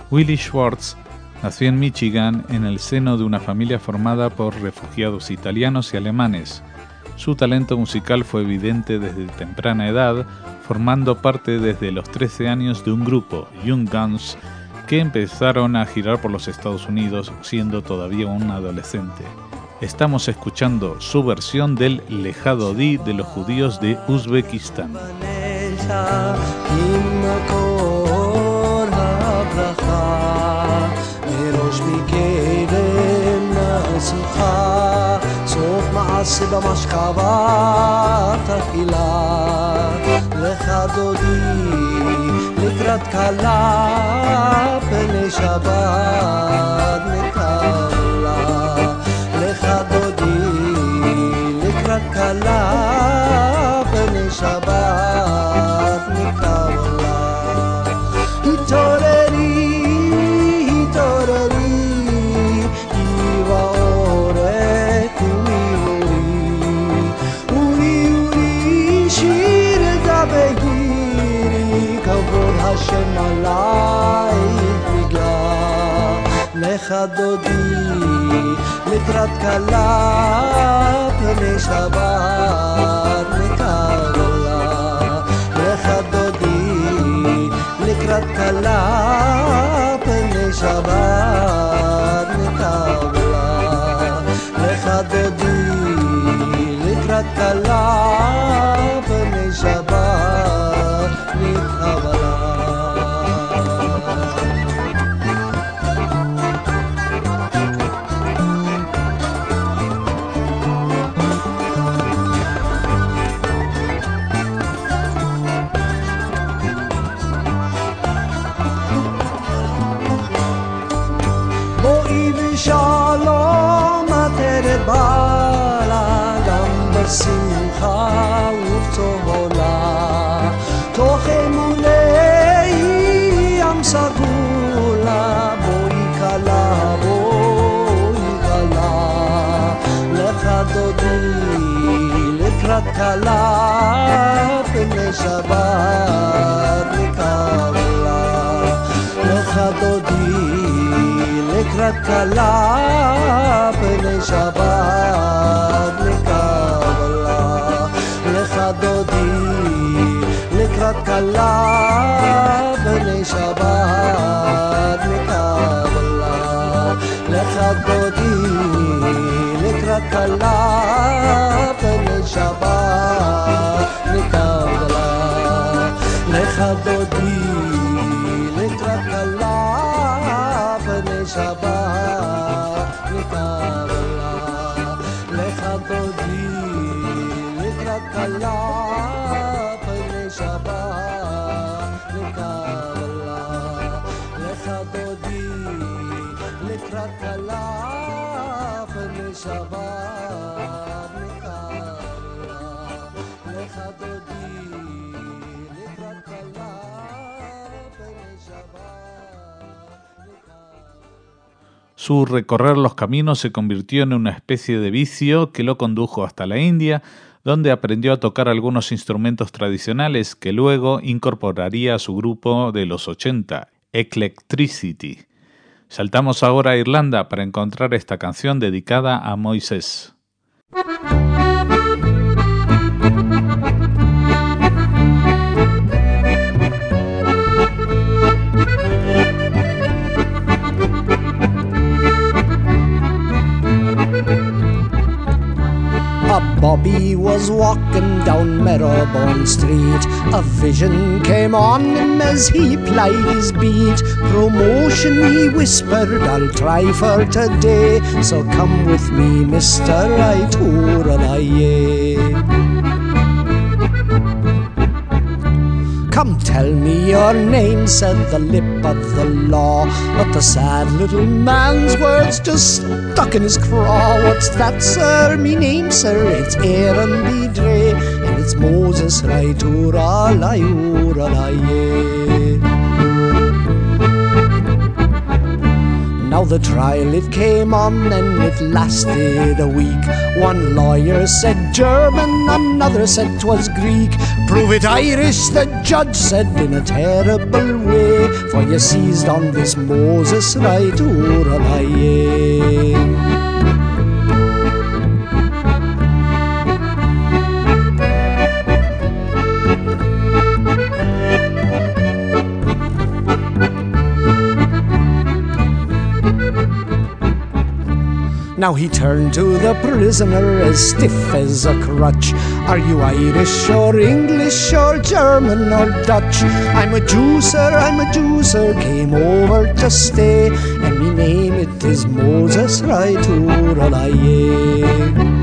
Willie Schwartz nació en Michigan en el seno de una familia formada por refugiados italianos y alemanes. Su talento musical fue evidente desde temprana edad, formando parte desde los 13 años de un grupo, Young Guns, que empezaron a girar por los Estados Unidos siendo todavía un adolescente. Estamos escuchando su versión del Lejadodí de los judíos de Uzbekistán. סוף מעשה במשכבת תחילה לך דודי לקראת קלה פני שבת נקלה לך דודי לקראת קלה פני שבת נקלה התעוררי התעוררי השם עלייך ניגע לך דודי לקראת קלה פני שבת נקלה לך דודי לקראת קלה פני שבת נקלה לך דודי לקראת קלה פני שבת נקלה שלום עטרת בעלה גם בשמחה ובצהולה תוך אמוני ים סגולה בואי קלה לך דודי לקראת קלה פני שבת נקלה לך דודי לקראת קלה פני שבת נקלה לך דודי לקראת קלה פני שבת נקלה לך דודי לקראת קלה פני שבת נקלה לך דודי לקראת קלה פני שבת נקלה לך דודי לקראת קלה פני שבת נקלה לך דודי לקראת קלה פני שבת נקלה לך דודי לקראת קלה פני שבת. Su recorrer los caminos se convirtió en una especie de vicio que lo condujo hasta la India, donde aprendió a tocar algunos instrumentos tradicionales que luego incorporaría a su grupo de los 80, Eclectricity. Saltamos ahora a Irlanda para encontrar esta canción dedicada a Moisés. Bobby was walking down Marylebone Street. A vision came on him as he plied his beat. Promotion, he whispered, I'll try for today. So come with me, mister, I tour and I Come tell me your name, said the lip of the law. But the sad little man's words just stuck in his craw. What's that, sir? Me name, sir, it's Aaron B. Dre, and it's Moses right ura Now the trial it came on and it lasted a week. One lawyer said German, another said 'twas Greek. Prove it Irish, the judge said in a terrible way, for you seized on this Moses right Uralaye. Now he turned to the prisoner as stiff as a crutch. Are you Irish or English or German or Dutch? I'm a Jew, sir, came over to stay, and me name it is Moses right Uralaye.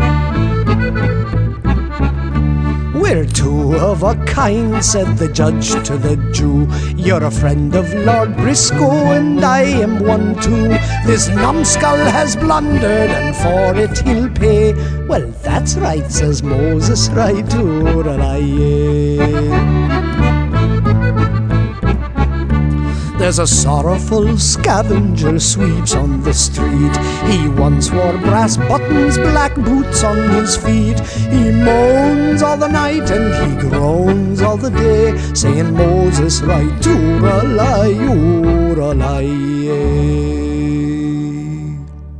We're two of a kind, said the judge to the Jew. You're a friend of Lord Briscoe and I am one too. This numbskull has blundered and for it he'll pay. Well, that's right, says Moses, right Uralaye. There's a sorrowful scavenger sweeps on the street. He once wore brass buttons, black boots on his feet. He moans all the night and he groans all the day, saying Moses right Uralaye, Uralaye.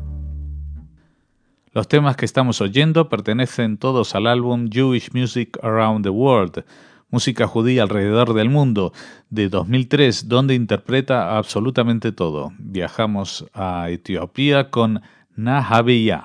Los temas que estamos oyendo pertenecen todos al álbum Jewish Music Around the World, música judía alrededor del mundo, de 2003, donde interpreta absolutamente todo. Viajamos a Etiopía con Nahabeya.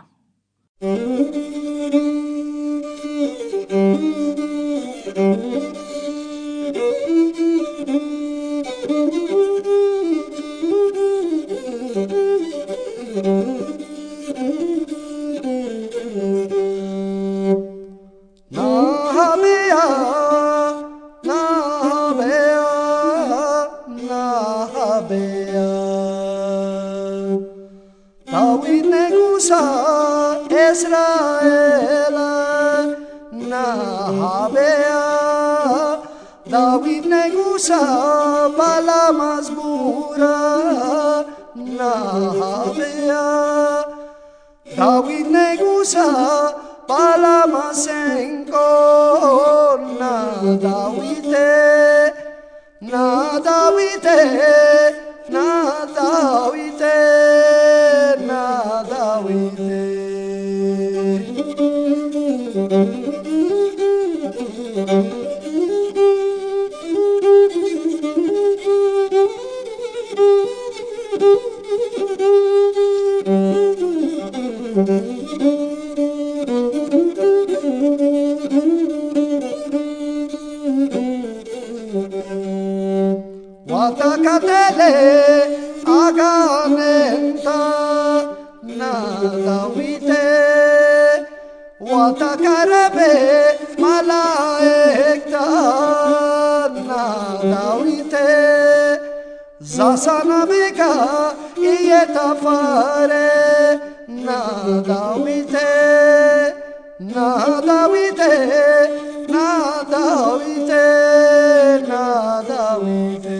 David negusa bala mazmura nahabea. David negusa bala masenko na Dawite, na Dawite, na Dawite, na Dawite. Watakatele aganenta na Dawite, watakarabe malaekta na Dawite, zasanabeka ietafare na Dawite, na Dawite, na Dawite, na Dawite.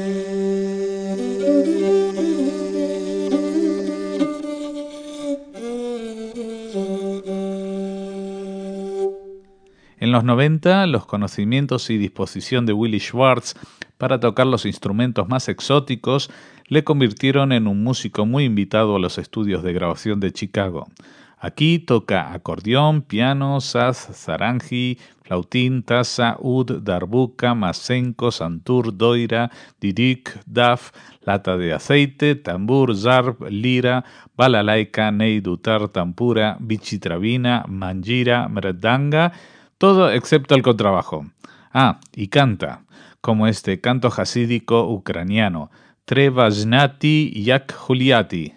En los 90, los conocimientos y disposición de Willy Schwartz para tocar los instrumentos más exóticos le convirtieron en un músico muy invitado a los estudios de grabación de Chicago. Aquí toca acordeón, piano, saz, zaranji, flautín, taza, ud, darbuka, masenko, santur, doira, didik, daf, lata de aceite, tambur, zarb, lira, balalaika, ney, dutar, tampura, bichitravina, manjira, mredanga, todo excepto el contrabajo. Ah, y canta, como este canto jasídico ucraniano, Trevajnati yak Juliati.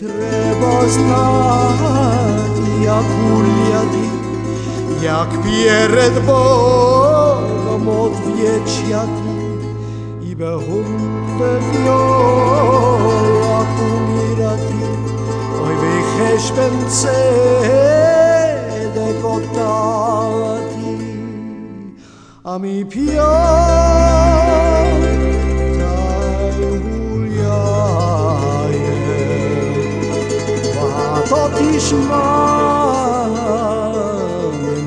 Treba znati jak uljati, jak pred Bogom odvječjati i behundet jolak umirati, oj vihešpence dekotavati, a mi pjoj taj uljaje. To tishma min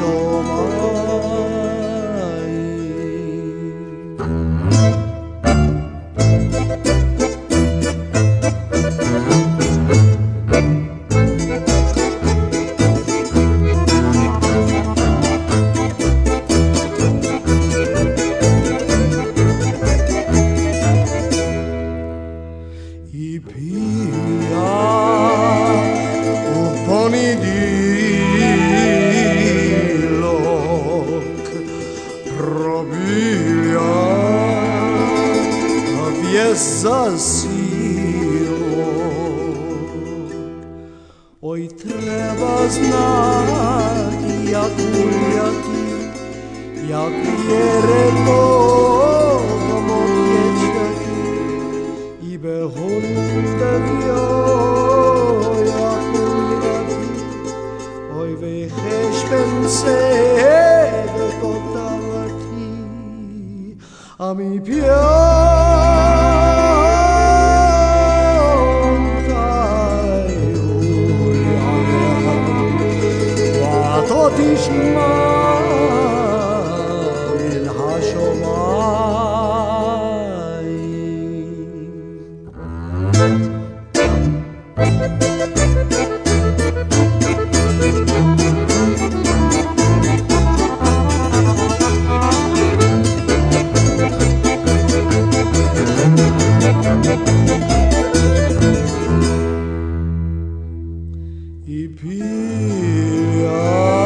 hashomai. I pija ponidilok probilja vjesa silog. Oj treba znati jak uljati, jak pred Bogom odvječjati i behundet jolak umirati, oj vihešpence dekotavati, a mi pjom taj uljaje. A to tishma min hashomai. I pija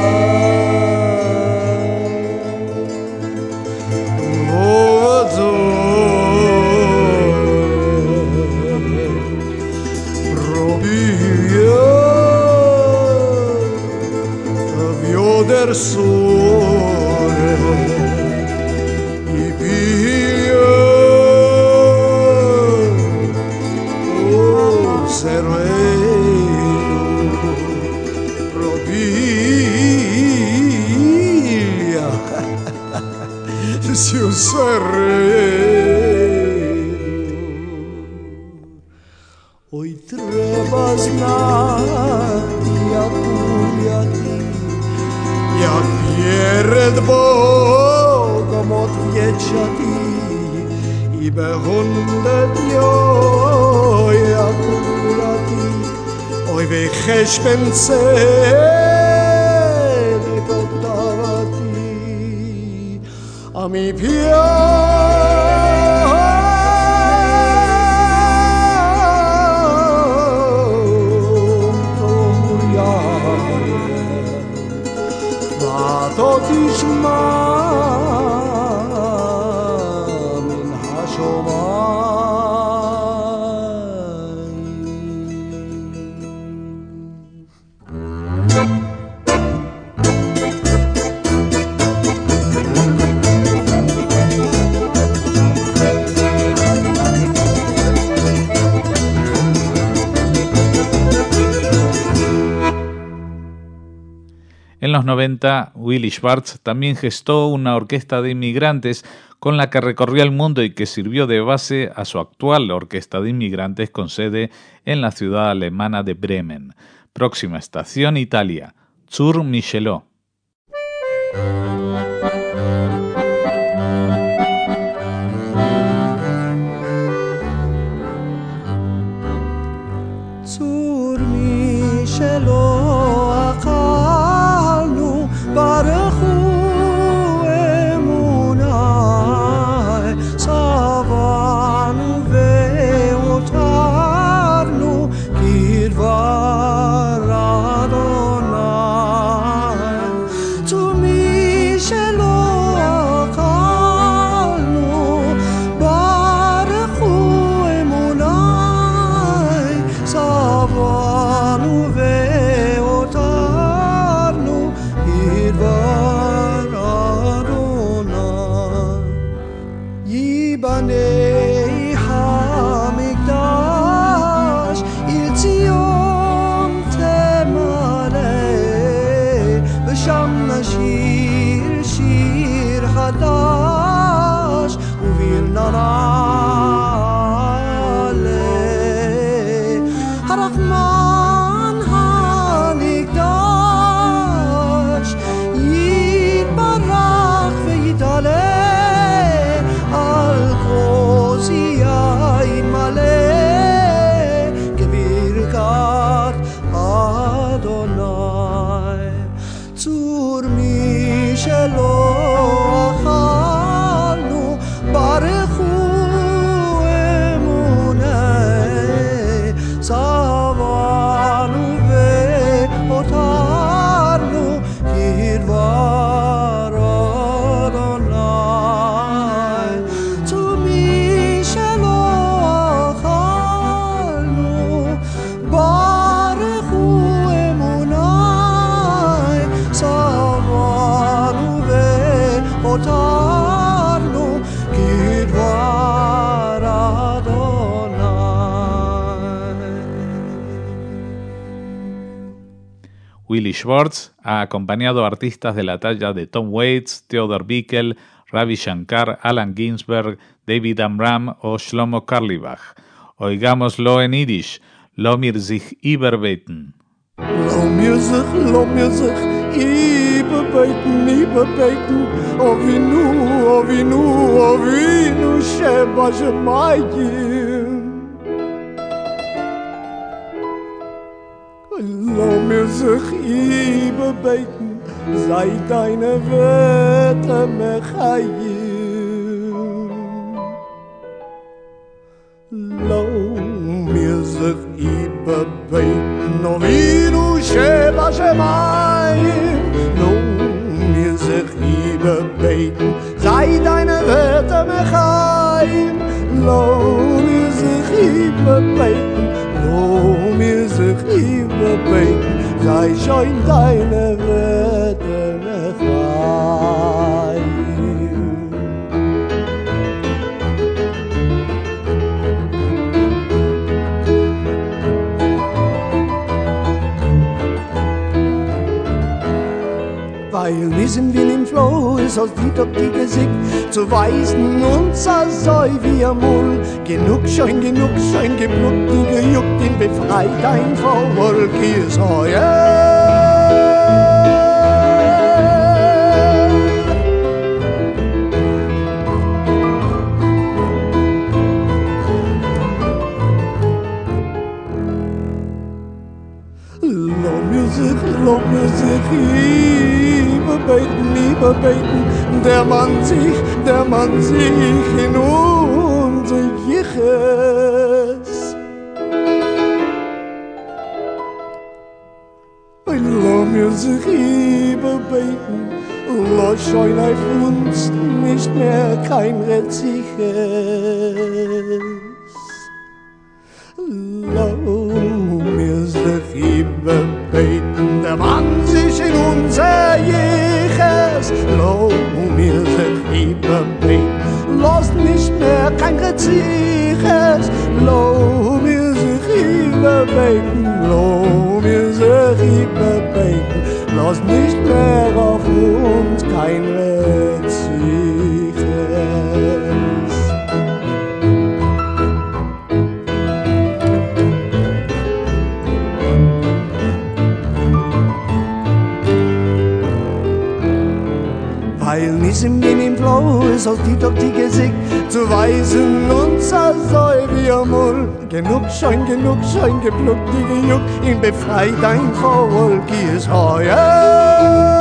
probilja vjoder sore i pija sereno probilja si un sereno. Oj treba znati jak uljati, jak pred Bogom odvječjati i behundet jolak umirati, oj vihešpence dekotavati, a mi to tishma min hashomai. En los 90, Willy Schwartz también gestó una orquesta de inmigrantes con la que recorrió el mundo y que sirvió de base a su actual orquesta de inmigrantes con sede en la ciudad alemana de Bremen. Próxima estación, Italia, Zur Michelot. Zur Michelot akalnu baruchu emunai, savanu veotarnu kirvar Adonai. חדש ובנעלה הרחמן הנקדש יתברך ויתעלה על חוז יין מלא כברכת אדוני צור מי שלא אכלנו ברכו אמוני צבענו והותרנו כדבר אדוני צור מי שלא אכלנו ברכו אמוני צבענו והותרנו כדבר אדוני. Willy Schwartz ha acompañado a artistas de la talla de Tom Waits, Theodor Bickel, Ravi Shankar, Allen Ginsberg, David Amram o Shlomo Carlebach. Oigámoslo en Yiddish, Lo mir sich überbeten. Lo mir sich überbeten, Ovinu, Sheba Shemayim. Lo mir sich überbeten, sei deine Werte mechayim. Lo mir sich überbeten, Ovinu, Sheba Shemayim. Lo mir sich überbeten, sei deine Werte mechayim. Lo mir sich überbeten, lo mir sich überbeten, sei schon deine Werte mechayim. Weil wir sind wie im Floh, ist aus die Top die Gesicht zu weisen und zersäu wie am Mund. Genug schon gebluckt, die gejuckt, ihn befreit ein Volkes heuer. Lo mir sich überbeten, der Mann sich in unser Jiches. Lo mir sich überbeten, lo scheun auf uns nicht mehr kein Retziches. Lo mir sich überbeten, der Mann sich in unser Jiches. Lo mir sich überbeten, los nicht mehr kein Retziches. Lo mir sich überbeten, lo mir sich überbeten, los nicht mehr auf uns kein Retziches. Weil Nisim in im Floh ist aus die Top die Gesicht zu weisen und zersäu wie amul. Genug schon gebluckt, die gejuckt, ihn befreit ein Volk ist heuer.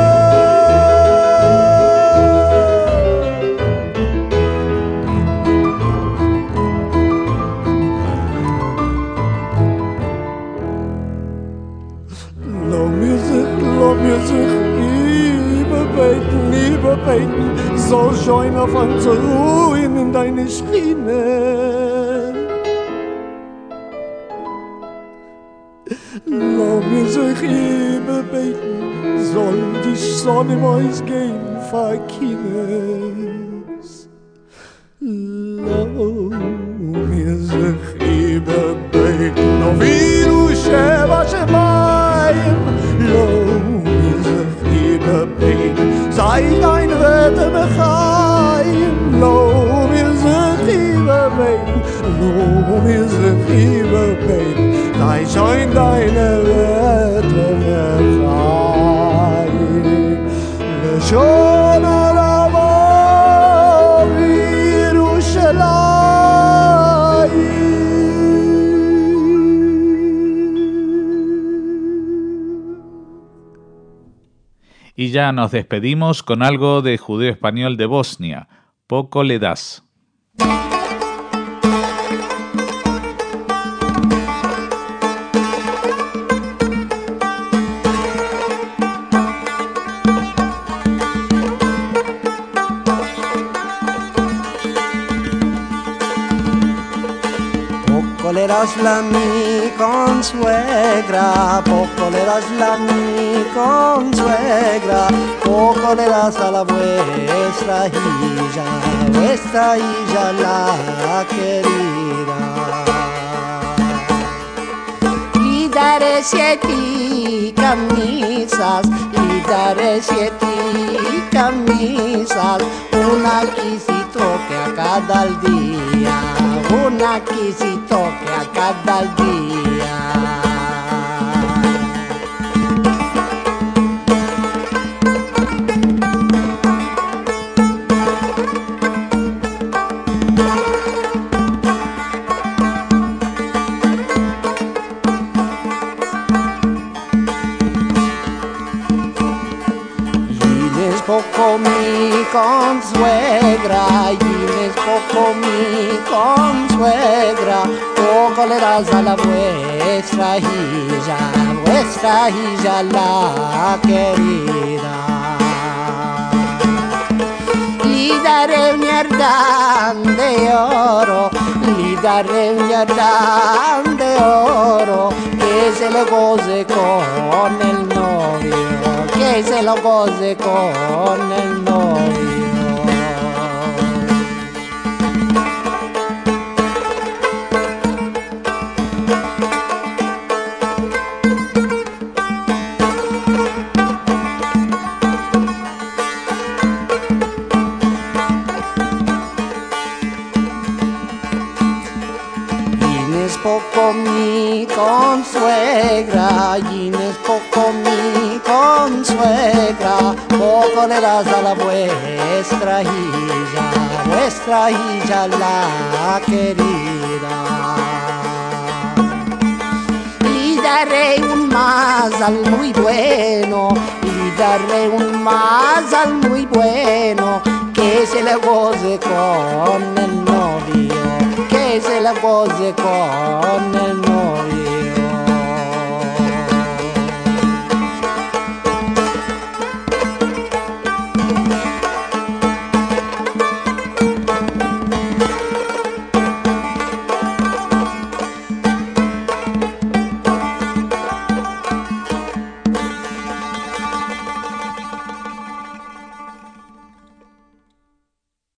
Lo mir sich überbeten, so scheun auf unsere Ruhen in deine Schiene. Lo mir sich überbeten, soll die Sonne im Eis gehen, verkines. Lo mir sich überbeten, o wie du Sheba Shemayim. Lo mir sich überbeten, sei dein Weg. אתם חיים לא מזרחי בבין לא מזרחי בבין די שוין deine Wette חיים לשון עולמו בירושלים. Y ya nos despedimos con algo de judeo español de Bosnia, Poco le das. Poco le das la mi consuegra, poco le das la mi consuegra, poco le das a la vuestra hija la querida. Y daré 7 camisas, y daré 7 camisas, una que si toque a cada día, una que si toque a cada día. Poco mi consuegra, Inés poco mi consuegra, poco le das a la vuestra hija la querida. Le daré un yardán de oro, le daré un yardán de oro, que se lo goce con el novio, que se lo goce con el novio. Inés poco mi consuegra, Inés poco mi consuegra, poco le das a la vuestra hija la querida. Le daré un mazal muy bueno, le daré un mazal muy bueno, que se le goce con el novio, que se le goce con